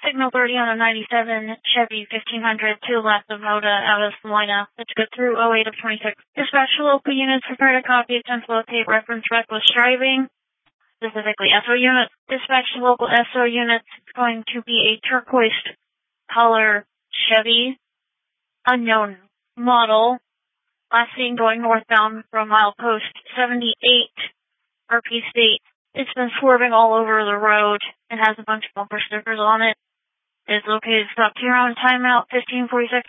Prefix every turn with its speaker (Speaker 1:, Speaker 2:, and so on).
Speaker 1: Signal 30 on a 97 Chevy 1500 to the left of Moda out of Salina. Let's go through 08 of 26. Dispatch to local units, prepare to copy, attempt to locate, reference reckless driving, specifically SO units. Dispatch to local SO units. It's going to be a turquoise color Chevy, unknown model. Last seen going northbound from milepost 78, RP State. It's been swerving all over the road. It has a bunch of bumper stickers on it. It's located stop 2 on timeout 1546.